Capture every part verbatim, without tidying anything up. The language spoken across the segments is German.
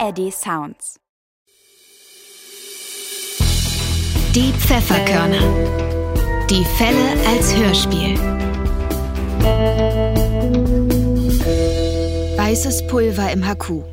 R D Sounds. Die Pfefferkörner. Die Fälle als Hörspiel. Weißes Pulver im Haku.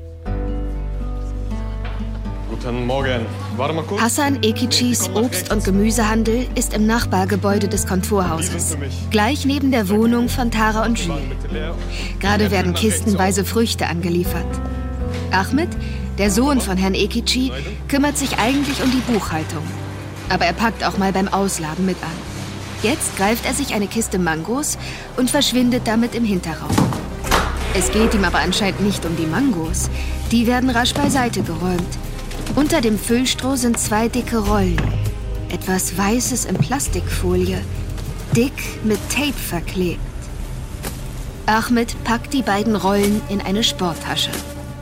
Guten Morgen. Warte mal kurz. Hassan Ekicis Obst- und Gemüsehandel ist im Nachbargebäude des Kontorhauses, gleich neben der Wohnung von Tara und Jules. Gerade werden kistenweise Früchte angeliefert. Ahmed, der Sohn von Herrn Ekici, kümmert sich eigentlich um die Buchhaltung. Aber er packt auch mal beim Ausladen mit an. Jetzt greift er sich eine Kiste Mangos und verschwindet damit im Hinterraum. Es geht ihm aber anscheinend nicht um die Mangos. Die werden rasch beiseite geräumt. Unter dem Füllstroh sind zwei dicke Rollen. Etwas Weißes in Plastikfolie. Dick mit Tape verklebt. Ahmed packt die beiden Rollen in eine Sporttasche.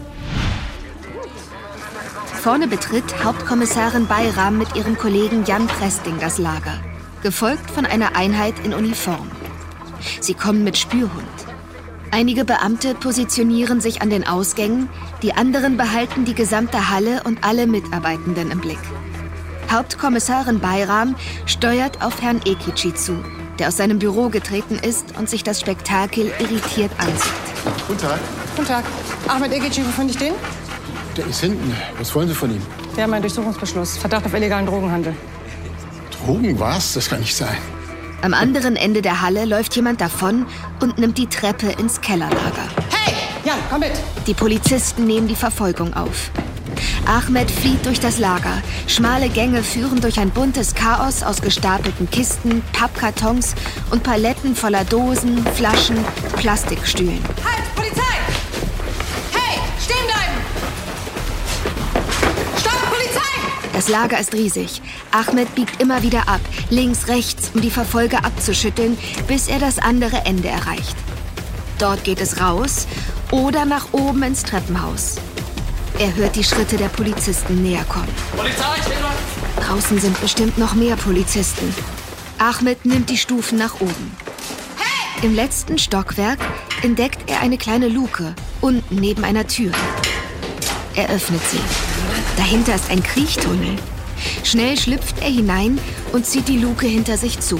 Vorne betritt Hauptkommissarin Bayram mit ihrem Kollegen Jan Presting das Lager, gefolgt von einer Einheit in Uniform. Sie kommen mit Spürhund. Einige Beamte positionieren sich an den Ausgängen, die anderen behalten die gesamte Halle und alle Mitarbeitenden im Blick. Hauptkommissarin Bayram steuert auf Herrn Ekici zu, der aus seinem Büro getreten ist und sich das Spektakel irritiert ansieht. Guten Tag. Guten Tag. Ahmed Ekici, wo finde ich den? Der ist hinten. Was wollen Sie von ihm? Wir haben einen Durchsuchungsbeschluss. Verdacht auf illegalen Drogenhandel. Drogen, was? Das kann nicht sein. Am anderen Ende der Halle läuft jemand davon und nimmt die Treppe ins Kellerlager. Hey! Jan, komm mit! Die Polizisten nehmen die Verfolgung auf. Ahmed flieht durch das Lager. Schmale Gänge führen durch ein buntes Chaos aus gestapelten Kisten, Pappkartons und Paletten voller Dosen, Flaschen, Plastikstühlen. Halt! Polizei! Hey! Stehen bleiben! Stopp! Polizei! Das Lager ist riesig. Ahmed biegt immer wieder ab, links, rechts, um die Verfolger abzuschütteln, bis er das andere Ende erreicht. Dort geht es raus oder nach oben ins Treppenhaus. Er hört die Schritte der Polizisten näher kommen. Polizei, stehen wir! Draußen sind bestimmt noch mehr Polizisten. Ahmed nimmt die Stufen nach oben. Hey! Im letzten Stockwerk entdeckt er eine kleine Luke, unten neben einer Tür. Er öffnet sie. Dahinter ist ein Kriechtunnel. Schnell schlüpft er hinein und zieht die Luke hinter sich zu.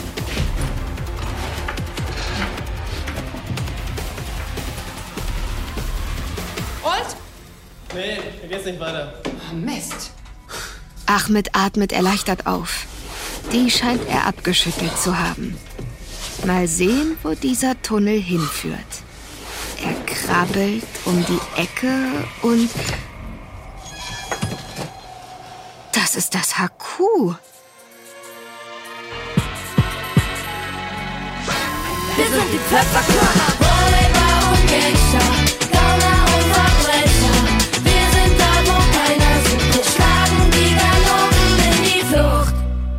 Und? Nee, hier geht's nicht weiter. Oh, Mist. Ahmed atmet erleichtert auf. Die scheint er abgeschüttelt zu haben. Mal sehen, wo dieser Tunnel hinführt. Er krabbelt um die Ecke und... Das ist das Haku. Wir sind die Pfefferkörner. Räuber und Gangster, Gauner und Verbrecher. Wir sind da, wo keiner sieht. Wir schlagen die Galoppen in die Flucht.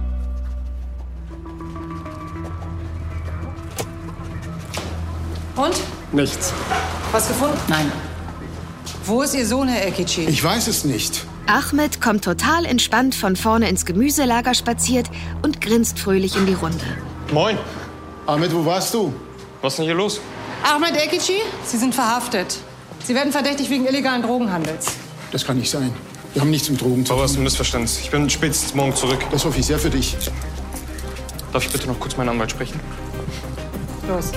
Und? Nichts. Was gefunden? Nein. Wo ist Ihr Sohn, Herr Ekici? Ich weiß es nicht. Ahmed kommt total entspannt von vorne ins Gemüselager spaziert und grinst fröhlich in die Runde. Moin. Ahmed, wo warst du? Was ist denn hier los? Ahmed Ekici, Sie sind verhaftet. Sie werden verdächtig wegen illegalen Drogenhandels. Das kann nicht sein. Wir haben nichts mit Drogen zu Aber es ist tun. ein Missverständnis. Ich bin spätestens morgen zurück. Das hoffe ich sehr für dich. Darf ich bitte noch kurz meinen Anwalt sprechen? Los.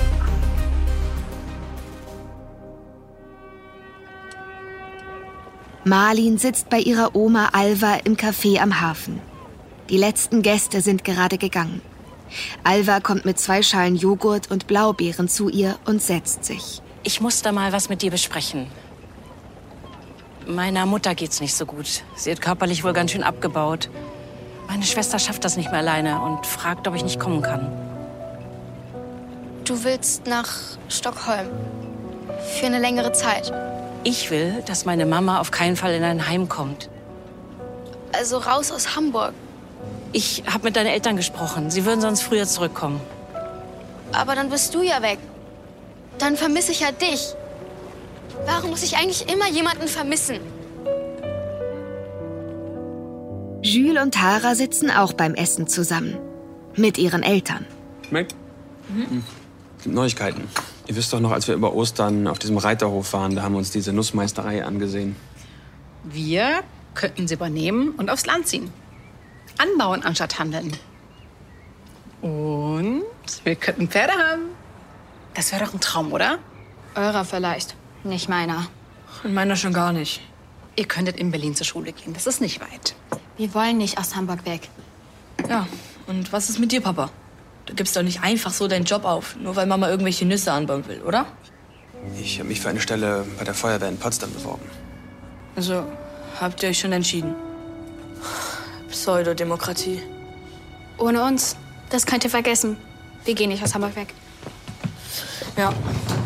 Marlin sitzt bei ihrer Oma Alva im Café am Hafen. Die letzten Gäste sind gerade gegangen. Alva kommt mit zwei Schalen Joghurt und Blaubeeren zu ihr und setzt sich. Ich muss da mal was mit dir besprechen. Meiner Mutter geht's nicht so gut. Sie hat körperlich wohl ganz schön abgebaut. Meine Schwester schafft das nicht mehr alleine und fragt, ob ich nicht kommen kann. Du willst nach Stockholm. Für eine längere Zeit. Ich will, dass meine Mama auf keinen Fall in ein Heim kommt. Also raus aus Hamburg. Ich habe mit deinen Eltern gesprochen. Sie würden sonst früher zurückkommen. Aber dann bist du ja weg. Dann vermisse ich ja dich. Warum muss ich eigentlich immer jemanden vermissen? Jules und Tara sitzen auch beim Essen zusammen. Mit ihren Eltern. Schmeckt? Mhm. Es gibt Neuigkeiten. Ihr wisst doch noch, als wir über Ostern auf diesem Reiterhof waren, da haben wir uns diese Nussmeisterei angesehen. Wir könnten sie übernehmen und aufs Land ziehen. Anbauen anstatt handeln. Und wir könnten Pferde haben. Das wäre doch ein Traum, oder? Eurer vielleicht, nicht meiner. Und meiner schon gar nicht. Ihr könntet in Berlin zur Schule gehen. Das ist nicht weit. Wir wollen nicht aus Hamburg weg. Ja, und was ist mit dir, Papa? Du gibst doch nicht einfach so deinen Job auf, nur weil Mama irgendwelche Nüsse anbauen will, oder? Ich habe mich für eine Stelle bei der Feuerwehr in Potsdam beworben. Also, habt ihr euch schon entschieden? Pseudodemokratie. Ohne uns, das könnt ihr vergessen. Wir gehen nicht aus Hamburg weg. Ja.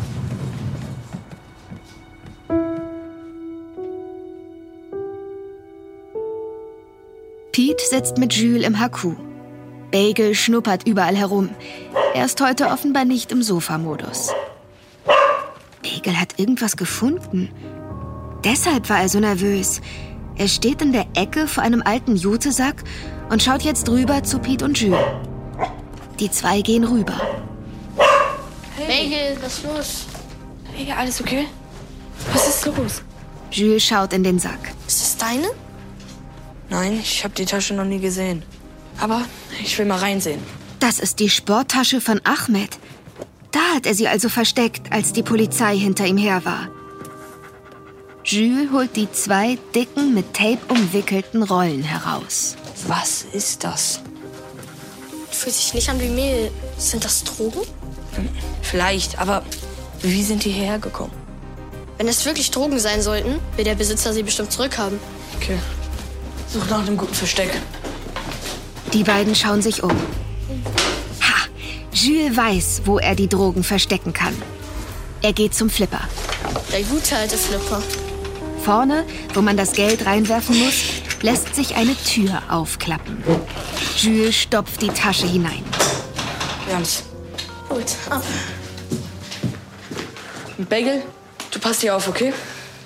Pete sitzt mit Jules im H Q. Bagel schnuppert überall herum. Er ist heute offenbar nicht im Sofamodus. Bagel hat irgendwas gefunden. Deshalb war er so nervös. Er steht in der Ecke vor einem alten Jutesack und schaut jetzt rüber zu Pete und Jules. Die zwei gehen rüber. Bagel, was ist los? Hey, alles okay? Was ist los? Jules schaut in den Sack. Ist das deine? Nein, ich habe die Tasche noch nie gesehen. Aber ich will mal reinsehen. Das ist die Sporttasche von Ahmed. Da hat er sie also versteckt, als die Polizei hinter ihm her war. Jules holt die zwei dicken, mit Tape umwickelten Rollen heraus. Was ist das? Fühlt sich nicht an wie Mehl. Sind das Drogen? Vielleicht, aber wie sind die hierher gekommen? Wenn es wirklich Drogen sein sollten, will der Besitzer sie bestimmt zurückhaben. Okay. Such nach einem guten Versteck. Die beiden schauen sich um. Ha! Jules weiß, wo er die Drogen verstecken kann. Er geht zum Flipper. Der gute alte Flipper. Vorne, wo man das Geld reinwerfen muss, lässt sich eine Tür aufklappen. Jules stopft die Tasche hinein. Wir haben's. Gut, ab. Bagel, du passt hier auf, okay?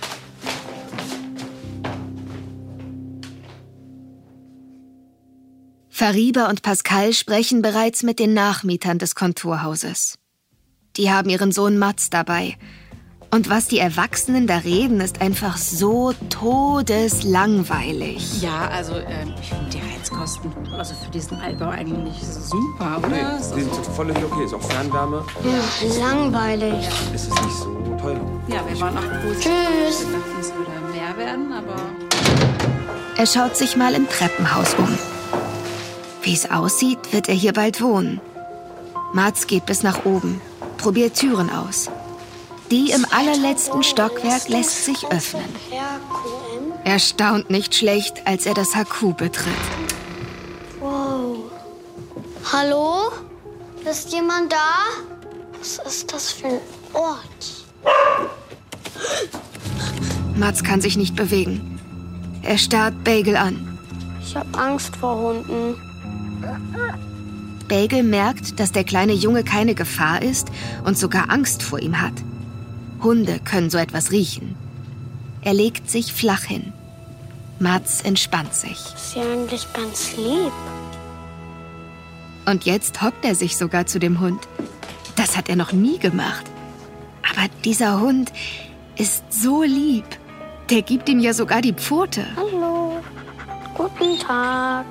Fariba und Pascal sprechen bereits mit den Nachmietern des Konturhauses. Die haben ihren Sohn Mats dabei. Und was die Erwachsenen da reden, ist einfach so todeslangweilig. Ja, also ähm, ich finde die Heizkosten also für diesen Altbau eigentlich super, oder? Nee, die sind völlig okay. Ist auch Fernwärme. Ja, langweilig. Ist es nicht so teuer. Ja, wir waren auch gut. Tschüss. Wir dachten, es würde mehr werden, aber... Er schaut sich mal im Treppenhaus um. Wie es aussieht, wird er hier bald wohnen. Mats geht bis nach oben, probiert Türen aus. Die im allerletzten Stockwerk lässt sich öffnen. Er staunt nicht schlecht, als er das H Q betritt. Wow. Hallo? Ist jemand da? Was ist das für ein Ort? Mats kann sich nicht bewegen. Er starrt Bagel an. Ich habe Angst vor Hunden. Bagel merkt, dass der kleine Junge keine Gefahr ist und sogar Angst vor ihm hat. Hunde können so etwas riechen. Er legt sich flach hin. Mats entspannt sich. Ist ja eigentlich ganz lieb. Und jetzt hockt er sich sogar zu dem Hund. Das hat er noch nie gemacht. Aber dieser Hund ist so lieb. Der gibt ihm ja sogar die Pfote. Hallo. Guten Tag.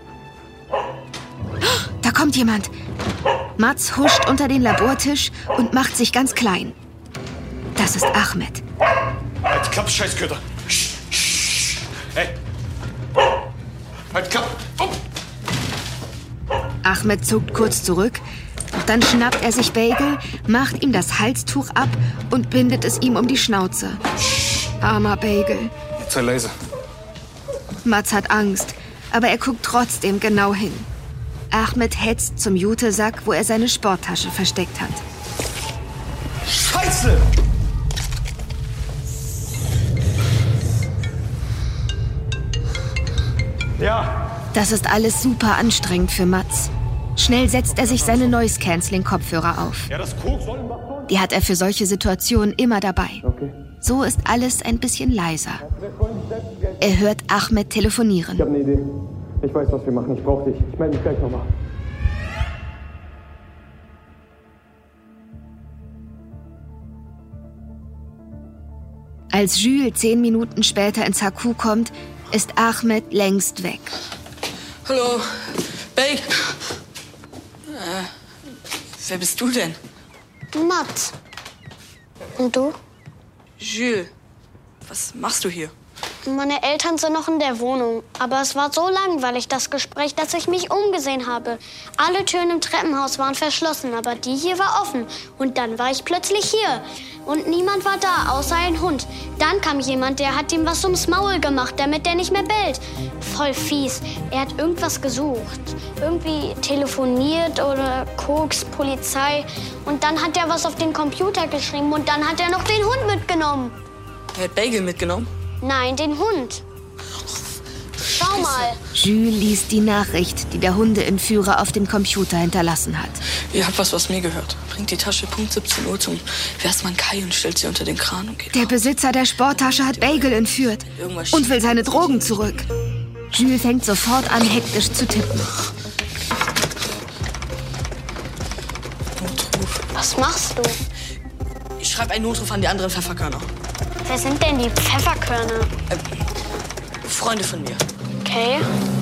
Da kommt jemand. Mats huscht unter den Labortisch und macht sich ganz klein. Das ist Ahmed. Halt Klapp, Scheißköter. Hey. Halt Klapp. Oh. Ahmed zuckt kurz zurück. Doch dann schnappt er sich Bagel, macht ihm das Halstuch ab und bindet es ihm um die Schnauze. Armer Bagel. Sei leise. Mats hat Angst, aber er guckt trotzdem genau hin. Ahmed hetzt zum Jutesack, wo er seine Sporttasche versteckt hat. Scheiße! Ja. Das ist alles super anstrengend für Mats. Schnell setzt er sich seine Noise-Canceling-Kopfhörer auf. Ja, das Koks soll machen. Die hat er für solche Situationen immer dabei. Okay. So ist alles ein bisschen leiser. Er hört Ahmed telefonieren. Ich habe eine Idee. Ich weiß, was wir machen. Ich brauche dich. Ich melde mich gleich nochmal. Als Jules zehn Minuten später ins H Q kommt, ist Ahmed längst weg. Hallo, Bake. Äh, wer bist du denn? Matt. Und du? Jules, was machst du hier? Meine Eltern sind noch in der Wohnung. Aber es war so langweilig, das Gespräch, dass ich mich umgesehen habe. Alle Türen im Treppenhaus waren verschlossen, aber die hier war offen. Und dann war ich plötzlich hier. Und niemand war da, außer ein Hund. Dann kam jemand, der hat ihm was ums Maul gemacht, damit der nicht mehr bellt. Voll fies. Er hat irgendwas gesucht. Irgendwie telefoniert oder Koks, Polizei. Und dann hat er was auf den Computer geschrieben und dann hat er noch den Hund mitgenommen. Er hat Bagel mitgenommen? Nein, den Hund. Schau mal. Jules liest die Nachricht, die der Hundeentführer auf dem Computer hinterlassen hat. Ihr habt was, was mir gehört. Bringt die Tasche Punkt siebzehn Uhr zum Versmann Kai und stellt sie unter den Kran und geht Der raus. Besitzer der Sporttasche hat Bagel entführt und will seine Drogen zurück. Jules fängt sofort an, hektisch zu tippen. Notruf. Was machst du? Ich schreibe einen Notruf an die anderen Pfefferkörner. Wer sind denn die Pfefferkörner? Äh, Freunde von mir. Okay.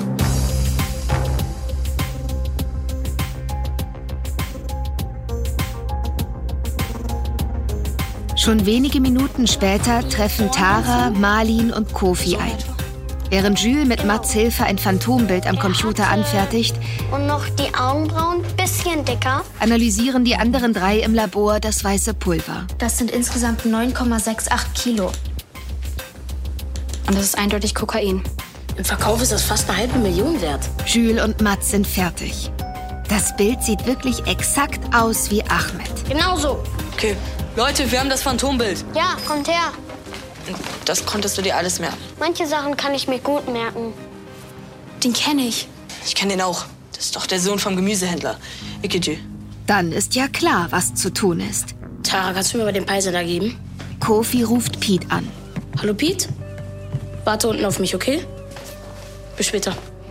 Schon wenige Minuten später treffen Tara, Marlin und Kofi ein. Während Jules mit Mats Hilfe ein Phantombild am Computer anfertigt, Und noch die Augenbrauen ein bisschen dicker. analysieren die anderen drei im Labor das weiße Pulver. Das sind insgesamt neun Komma achtundsechzig Kilo. Und das ist eindeutig Kokain. Im Verkauf ist das fast eine halbe Million wert. Jules und Mats sind fertig. Das Bild sieht wirklich exakt aus wie Ahmed. Genau so. Okay, Leute, wir haben das Phantombild. Ja, kommt her. Das konntest du dir alles merken. Manche Sachen kann ich mir gut merken. Den kenne ich. Ich kenne den auch. Das ist doch der Sohn vom Gemüsehändler. Ikiji. Dann ist ja klar, was zu tun ist. Tara, kannst du mir mal den Peilsender geben? Kofi ruft Pete an. Hallo, Pete? Warte unten auf mich, okay? Bis später.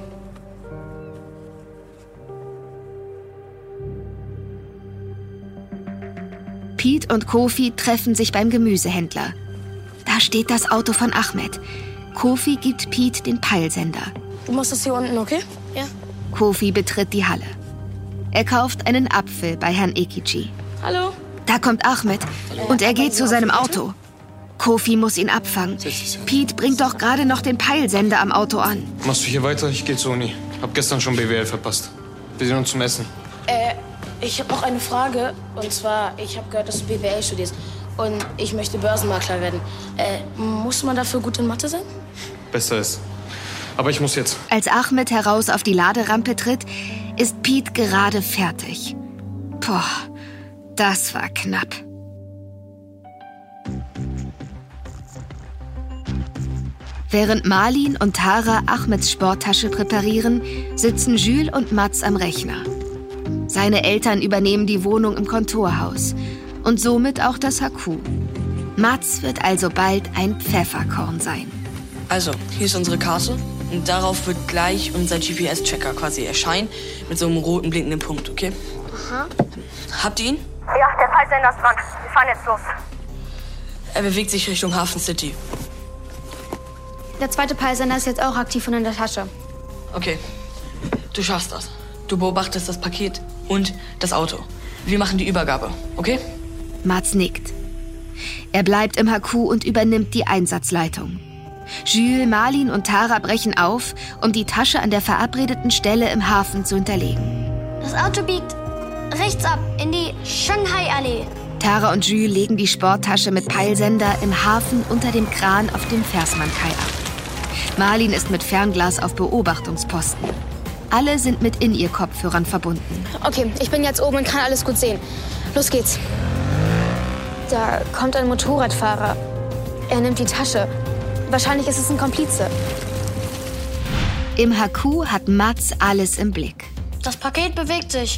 Pete und Kofi treffen sich beim Gemüsehändler. Da steht das Auto von Ahmed. Kofi gibt Pete den Peilsender. Du machst das hier unten, okay? Ja. Kofi betritt die Halle. Er kauft einen Apfel bei Herrn Ikiji. Hallo? Da kommt Ahmed und er geht zu seinem Auto. Kofi muss ihn abfangen. Pete bringt doch gerade noch den Peilsender am Auto an. Machst du hier weiter? Ich gehe zur Uni. Hab gestern schon B W L verpasst. Wir sehen uns zum Essen. Äh, ich habe noch eine Frage. Und zwar, ich habe gehört, dass du B W L studierst. Und ich möchte Börsenmakler werden. Äh, muss man dafür gut in Mathe sein? Besser ist. Aber ich muss jetzt. Als Ahmed heraus auf die Laderampe tritt, ist Pete gerade fertig. Boah, das war knapp. Während Marlin und Tara Ahmeds Sporttasche präparieren, sitzen Jules und Mats am Rechner. Seine Eltern übernehmen die Wohnung im Kontorhaus und somit auch das H Q. Mats wird also bald ein Pfefferkorn sein. Also, hier ist unsere Karte. Und darauf wird gleich unser G P S-Checker quasi erscheinen. Mit so einem roten blinkenden Punkt, okay? Aha. Habt ihr ihn? Ja, der Peilsender ist dran. Wir fahren jetzt los. Er bewegt sich Richtung Hafen City. Der zweite Peilsender ist jetzt auch aktiv und in der Tasche. Okay, du schaffst das. Du beobachtest das Paket und das Auto. Wir machen die Übergabe, okay? Mats nickt. Er bleibt im H Q und übernimmt die Einsatzleitung. Jules, Marlin und Tara brechen auf, um die Tasche an der verabredeten Stelle im Hafen zu hinterlegen. Das Auto biegt rechts ab in die Shanghai-Allee. Tara und Jules legen die Sporttasche mit Peilsender im Hafen unter dem Kran auf dem Versmann-Kai ab. Marlin ist mit Fernglas auf Beobachtungsposten. Alle sind mit In-Ear-Kopfhörern verbunden. Okay, ich bin jetzt oben und kann alles gut sehen. Los geht's. Da kommt ein Motorradfahrer. Er nimmt die Tasche. Wahrscheinlich ist es ein Komplize. Im H Q hat Mats alles im Blick. Das Paket bewegt sich.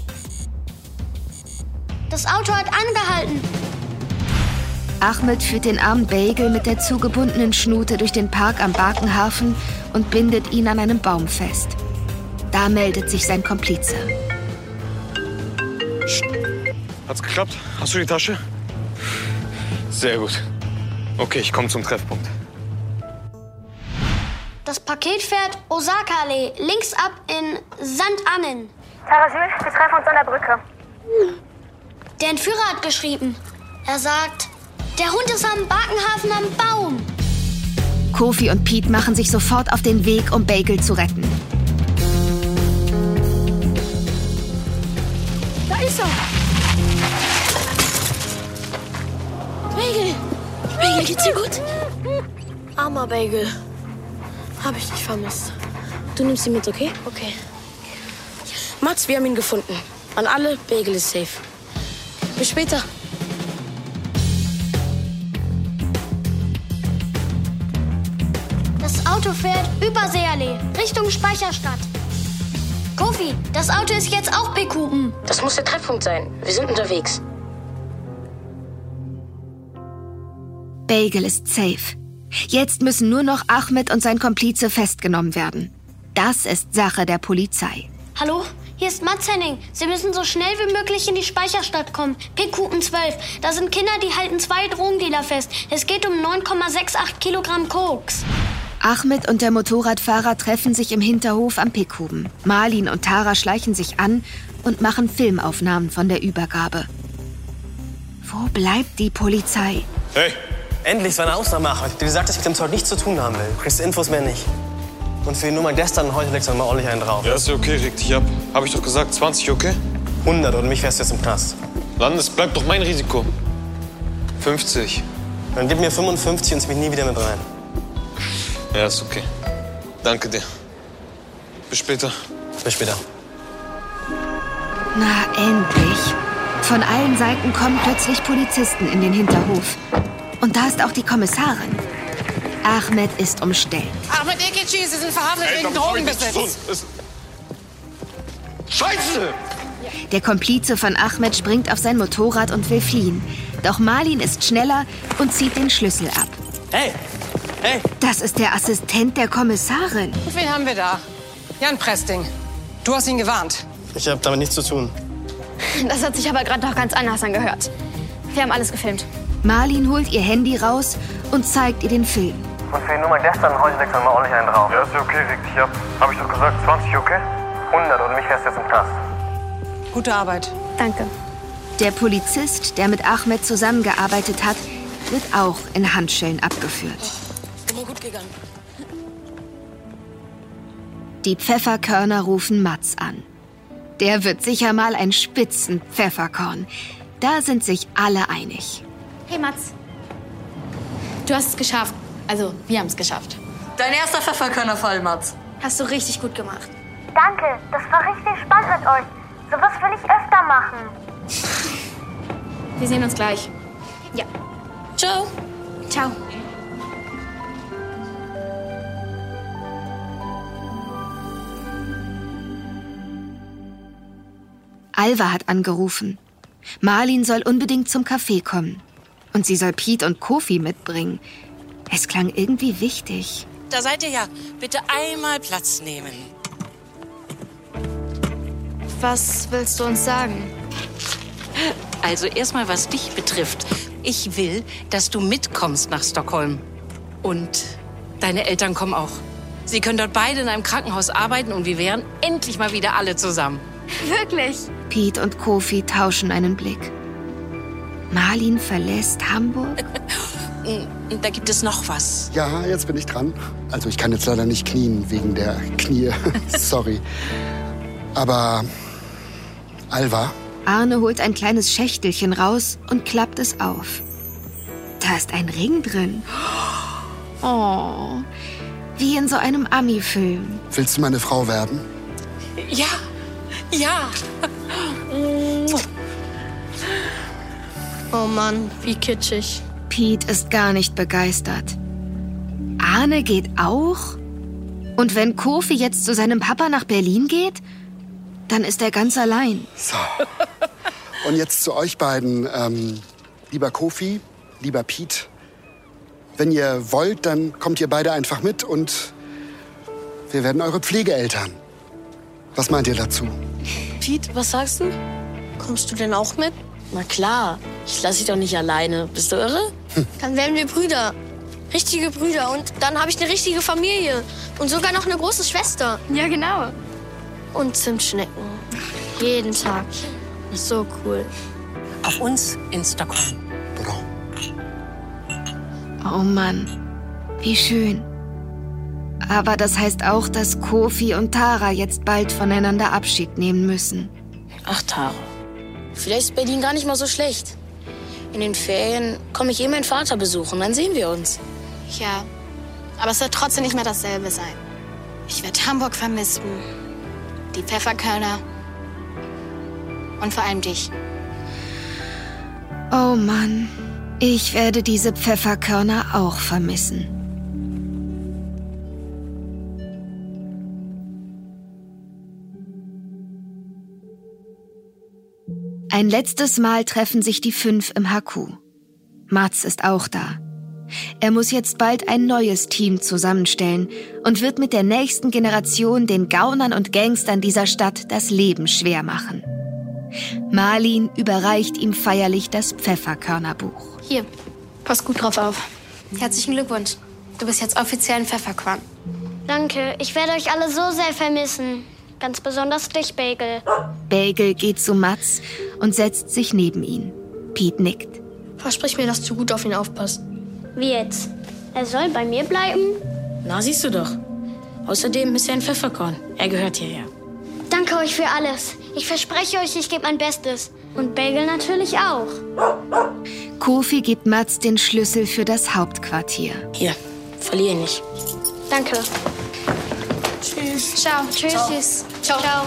Das Auto hat angehalten. Ahmed führt den armen Bagel mit der zugebundenen Schnute durch den Park am Barkenhafen und bindet ihn an einem Baum fest. Da meldet sich sein Komplize. Hat's geklappt? Hast du die Tasche? Sehr gut. Okay, ich komme zum Treffpunkt. Das Paket fährt Osaka-Allee, links ab in Sankt Annen. Tara Jules, wir treffen uns an der Brücke. Der Entführer hat geschrieben. Er sagt, der Hund ist am Bakenhafen am Baum. Kofi und Pete machen sich sofort auf den Weg, um Bagel zu retten. Da ist er. Bagel. Bagel, geht's dir gut? Armer Bagel. Hab ich dich vermisst. Du nimmst ihn mit, okay? Okay. Mats, wir haben ihn gefunden. An alle, Bagel ist safe. Bis später. Das Auto fährt über Seeallee, Richtung Speicherstadt. Kofi, das Auto ist jetzt auch Bekuben. Das muss der Treffpunkt sein. Wir sind unterwegs. Bagel ist safe. Jetzt müssen nur noch Ahmed und sein Komplize festgenommen werden. Das ist Sache der Polizei. Hallo, hier ist Mats Henning. Sie müssen so schnell wie möglich in die Speicherstadt kommen. Pekuben zwölf. Da sind Kinder, die halten zwei Drogendealer fest. Es geht um neun Komma achtundsechzig Kilogramm Koks. Ahmed und der Motorradfahrer treffen sich im Hinterhof am Pekuben. Marlin und Tara schleichen sich an und machen Filmaufnahmen von der Übergabe. Wo bleibt die Polizei? Hey! Endlich so eine Ausnahme machen. Du gesagt, dass ich mit dem Zeug nichts zu tun haben will. Du kriegst die Infos mehr nicht. Und für die Nummer gestern und heute legst du mal ordentlich einen drauf. Ja, ist ja okay, reg dich ab. Hab ich doch gesagt, zwanzig, okay? hundert oder mich fährst du jetzt im Knast. Landes, bleibt doch mein Risiko. fünfzig. Dann gib mir fünfundfünfzig und zieh mich nie wieder mit rein. Ja, ist okay. Danke dir. Bis später. Bis später. Na, endlich. Von allen Seiten kommen plötzlich Polizisten in den Hinterhof. Und da ist auch die Kommissarin. Ahmed ist umstellt. Ahmed Ekici, Sie sind verhaftet wegen Drogenbesitz. Scheiße! Der Komplize von Ahmed springt auf sein Motorrad und will fliehen. Doch Marlin ist schneller und zieht den Schlüssel ab. Hey! Hey! Das ist der Assistent der Kommissarin. Und wen haben wir da? Jan Presting. Du hast ihn gewarnt. Ich habe damit nichts zu tun. Das hat sich aber gerade doch ganz anders angehört. Wir haben alles gefilmt. Marlin holt ihr Handy raus und zeigt ihr den Film. Und für die Nummer gestern und heute legst du mal ordentlich einen drauf. Ja, ist ja okay, reg dich ab. Hab ich doch gesagt, zwanzig, okay? hundert oder mich fährst du jetzt im Knast. Gute Arbeit. Danke. Der Polizist, der mit Ahmed zusammengearbeitet hat, wird auch in Handschellen abgeführt. Immer gut gegangen. Die Pfefferkörner rufen Mats an. Der wird sicher mal ein Spitzen-Pfefferkorn. Da sind sich alle einig. Hey Mats, du hast es geschafft. Also, wir haben es geschafft. Dein erster Pfefferkörnerfall, Mats. Hast du richtig gut gemacht. Danke, das war richtig spannend mit euch. Sowas will ich öfter machen. Wir sehen uns gleich. Ja. Ciao. Ciao. Alva hat angerufen. Marlin soll unbedingt zum Café kommen. Und sie soll Pete und Kofi mitbringen. Es klang irgendwie wichtig. Da seid ihr ja. Bitte einmal Platz nehmen. Was willst du uns sagen? Also erstmal, was dich betrifft. Ich will, dass du mitkommst nach Stockholm. Und deine Eltern kommen auch. Sie können dort beide in einem Krankenhaus arbeiten und wir wären endlich mal wieder alle zusammen. Wirklich? Pete und Kofi tauschen einen Blick. Marlin verlässt Hamburg? Da gibt es noch was. Ja, jetzt bin ich dran. Also ich kann jetzt leider nicht knien wegen der Knie. Sorry. Aber Alva? Arne holt ein kleines Schächtelchen raus und klappt es auf. Da ist ein Ring drin. Oh, wie in so einem Ami-Film. Willst du meine Frau werden? Ja, ja. Oh Mann, wie kitschig. Pete ist gar nicht begeistert. Arne geht auch? Und wenn Kofi jetzt zu seinem Papa nach Berlin geht, dann ist er ganz allein. So. Und jetzt zu euch beiden. Ähm, lieber Kofi, lieber Pete. Wenn ihr wollt, dann kommt ihr beide einfach mit und wir werden eure Pflegeeltern. Was meint ihr dazu? Pete, was sagst du? Kommst du denn auch mit? Na klar, ich lass dich doch nicht alleine. Bist du irre? Dann werden wir Brüder. Richtige Brüder. Und dann habe ich eine richtige Familie. Und sogar noch eine große Schwester. Ja, genau. Und Zimtschnecken. Jeden Tag. So cool. Auf uns in Stockholm. Oh Mann, wie schön. Aber das heißt auch, dass Kofi und Tara jetzt bald voneinander Abschied nehmen müssen. Ach, Tara. Vielleicht ist Berlin gar nicht mal so schlecht. In den Ferien komme ich eh meinen Vater besuchen, dann sehen wir uns. Ja, aber es wird trotzdem nicht mehr dasselbe sein. Ich werde Hamburg vermissen, die Pfefferkörner und vor allem dich. Oh Mann, ich werde diese Pfefferkörner auch vermissen. Ein letztes Mal treffen sich die fünf im H Q. Mats ist auch da. Er muss jetzt bald ein neues Team zusammenstellen und wird mit der nächsten Generation den Gaunern und Gangstern dieser Stadt das Leben schwer machen. Marlin überreicht ihm feierlich das Pfefferkörnerbuch. Hier, pass gut drauf auf. Herzlichen Glückwunsch. Du bist jetzt offiziell ein Pfefferkorn. Danke, ich werde euch alle so sehr vermissen. Ganz besonders dich, Bagel. Bagel geht zu Mats und setzt sich neben ihn. Pete nickt. Versprich mir, dass du gut auf ihn aufpasst. Wie jetzt? Er soll bei mir bleiben? Na, siehst du doch. Außerdem ist er ein Pfefferkorn. Er gehört hierher. Danke euch für alles. Ich verspreche euch, ich gebe mein Bestes. Und Bagel natürlich auch. Kofi gibt Mats den Schlüssel für das Hauptquartier. Hier, verliere ihn nicht. Danke. Tschüss. Ciao. Tschüss. Ciao. Tschüss. Ciao. Ciao.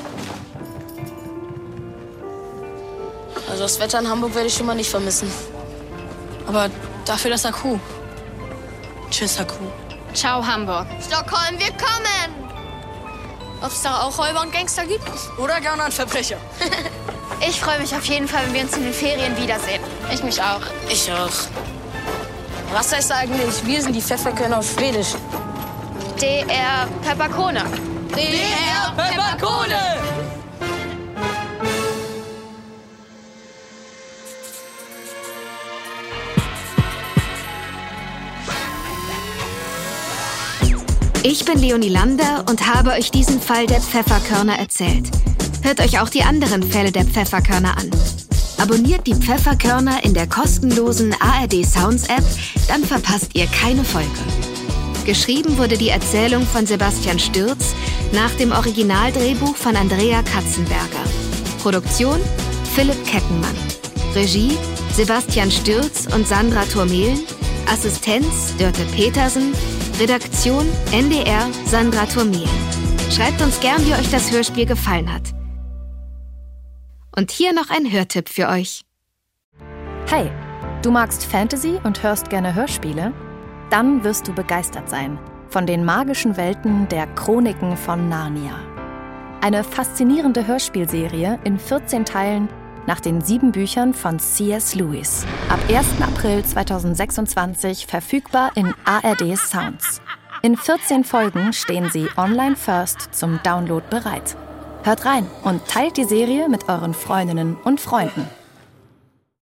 Also das Wetter in Hamburg werde ich schon mal nicht vermissen. Aber dafür das H Q. Tschüss, H Q. Ciao, Hamburg. Stockholm, wir kommen! Ob es da auch Räuber und Gangster gibt? Oder Gauner und Verbrecher? Ich freue mich auf jeden Fall, wenn wir uns in den Ferien wiedersehen. Ich mich auch. Ich auch. Was heißt eigentlich, wir sind die Pfefferkörner auf Schwedisch? D R Pepperkone. D R Pepperkone! Ich bin Leonie Lander und habe euch diesen Fall der Pfefferkörner erzählt. Hört euch auch die anderen Fälle der Pfefferkörner an. Abonniert die Pfefferkörner in der kostenlosen A R D Sounds App, dann verpasst ihr keine Folge. Geschrieben wurde die Erzählung von Sebastian Stürz nach dem Originaldrehbuch von Andrea Katzenberger. Produktion Philipp Keckenmann. Regie Sebastian Stürz und Sandra Turmelen. Assistenz Dörte Petersen. Redaktion N D R Sandra Turmelen. Schreibt uns gern, wie euch das Hörspiel gefallen hat. Und hier noch ein Hörtipp für euch. Hey, du magst Fantasy und hörst gerne Hörspiele? Dann wirst du begeistert sein von den magischen Welten der Chroniken von Narnia. Eine faszinierende Hörspielserie in vierzehn Teilen nach den sieben Büchern von C S Lewis. Ab ersten April zweitausendsechsundzwanzig verfügbar in A R D Sounds. In vierzehn Folgen stehen sie online first zum Download bereit. Hört rein und teilt die Serie mit euren Freundinnen und Freunden.